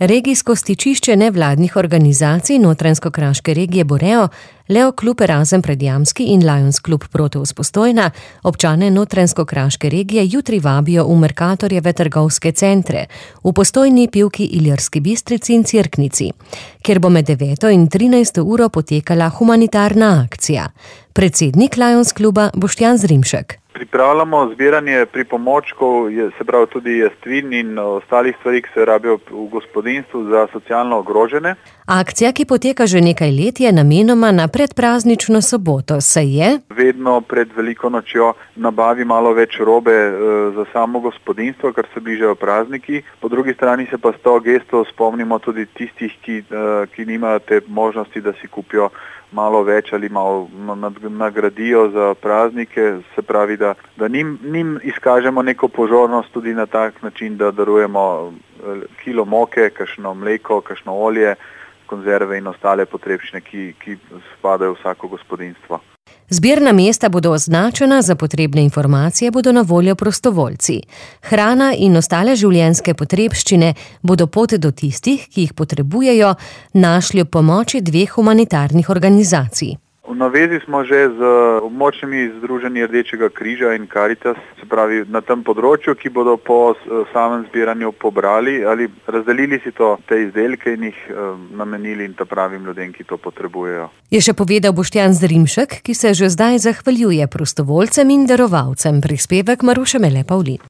Regijsko stičišče nevladnih organizacij Notranjsko-kraške regije Boreo, Leo klub Erasem Predjamski in Lions klub Proteus Postojna občane Notranjsko-kraške regije jutri vabijo v Mercatorjeve trgovske centre, v Postojni, Pivki, Ilirski Bistrici in Cerknici, kjer bo med 9. in 13. uro potekala humanitarna akcija. Predsednik Lions kluba Boštjan Zrimšek. Pripravljamo zbiranje pripomočkov, se pravi tudi jestvin in ostalih stvari, ki se rabijo v gospodinjstvu za socialno ogrožene. Akcija, ki poteka že nekaj let, je namenoma na predpraznično soboto, saj je vedno pred veliko nočjo nabavi malo več robe za samo gospodinjstvo, ker se bližajo prazniki. Po drugi strani se pa s to gesto spomnimo tudi tistih, ki nimajo te možnosti, da si kupijo malo več ali malo nagradijo za praznike, se pravi, da njim izkažemo neko pozornost tudi na tak način, da darujemo kilo moke, kakšno mleko, kakšno olje, konzerve in ostale potrebščine, ki spadajo v vsako gospodinjstvo. Zbirna mesta bodo označena, za potrebne informacije bodo na voljo prostovoljci. Hrana in ostale življenjske potrebščine bodo pot do tistih, ki jih potrebujejo, našli ob pomoči 2 humanitarnih organizacij. V navezi smo že z območnimi združenji Rdečega križa in Karitas, se pravi na tem področju, ki bodo po samem zbiranju pobrali ali razdelili si te izdelke in jih namenili in pravim ljudem, ki to potrebujejo. Je še povedal Boštjan Zrimšek, ki se že zdaj zahvaljuje prostovoljcem in darovalcem. Prispevek Maruše Mele Pavlin.